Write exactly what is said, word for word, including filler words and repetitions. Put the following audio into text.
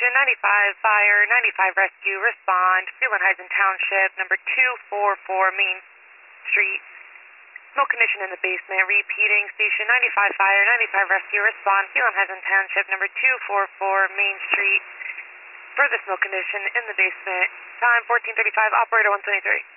Station ninety-five Fire, ninety-five Rescue, respond. Freelandheisen Township, number two forty-four Main Street. Smoke condition in the basement. Repeating. Station ninety-five Fire, ninety-five Rescue, respond. Freelandheisen Township, number two forty-four Main Street. Further smoke condition in the basement. Time fourteen thirty-five. Operator one twenty-three.